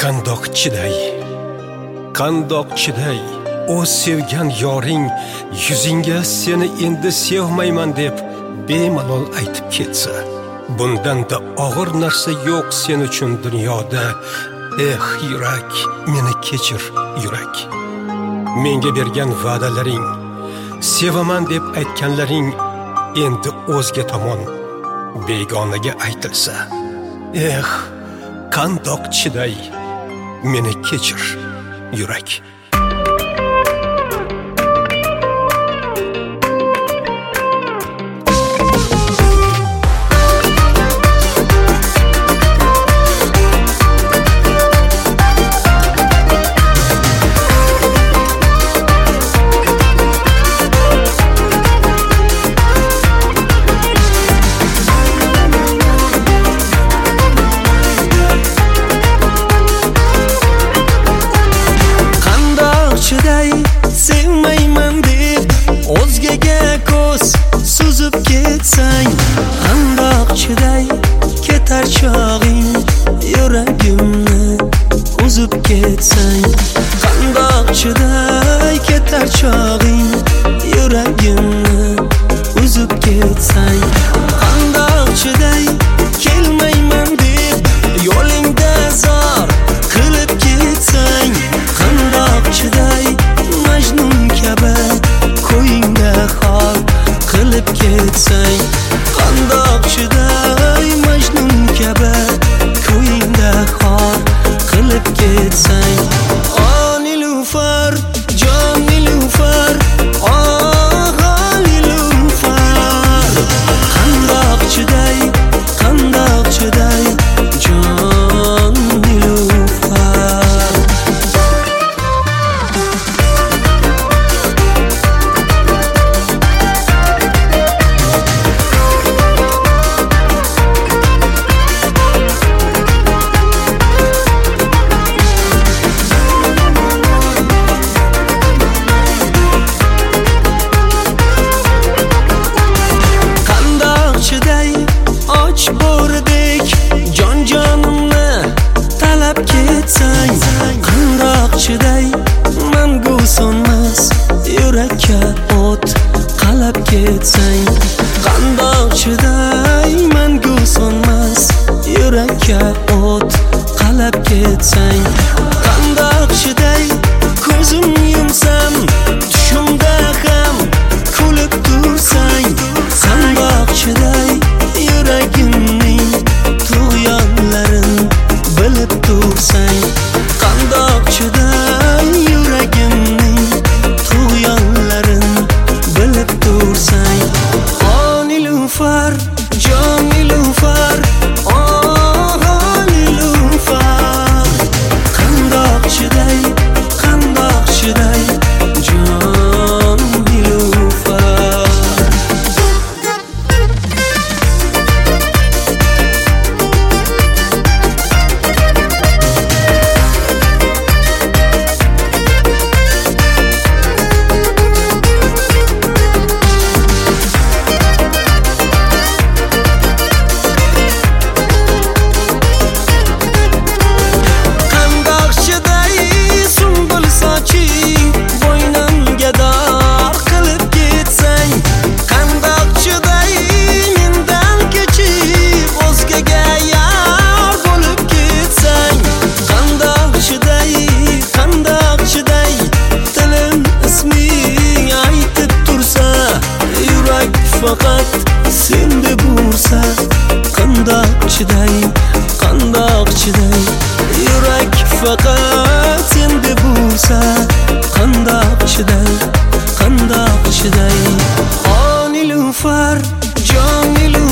qandoq chiday o'z sevgan yoring yuzingga seni endi sevmayman deb bemalol aytib ketsa, bundan-da og'ir narsa yo'q sen uchun dunyoda. Yurak, meni kechir yurak. Menga bergan va'dalaring, sevaman deb aytganlaring endi o'zga tomon begonaga aytilsa, qandoq chiday, meni kechir yurak. Sevmayman deb o'zgaga ko'z suzib ketsang, qandoq chiday ketar chog'ing yuragimni uzib ketsang, qandoq chiday ketar chog'ing yuragimni uzib ketsang, qandoq chiday kelmayman deb yo'lingda zor qilib ketsang, qandoq chiday Majnun kabi ko'yingda xor qilib ketsang, qandoq chiday Majnun kabi ko'yingda xor qilib ketsang. Nilufar, jon Nilufar, Nilufar, qandoq chiday jon Nilufar. Qandoq chiday mangu so'nmas yurakka o't qalab ketsang, qandoq chiday mangu so'nmas yurakka o't qalab ketsang, qandoq chiday ko'zim yumsam tushimda ham kulib tursang, qandoq chiday yuragimning tug'yonlarin bilib tursang, qandoq chiday yuragimning tug'yonlarin bilib tursang. Nilufar, jon Nilufar, Nilufar, qandoq chiday jon Nilufar. Faqat senda bo'lsa, qandoq chiday yurak, faqat senda bo'lsa, qandoq chiday Nilufar, jon Nilufar.